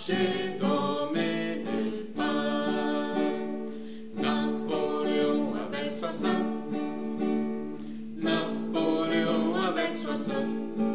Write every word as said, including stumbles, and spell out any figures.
marcher dans mes pas. Napoléon avec soixante, Napoléon avec soixante.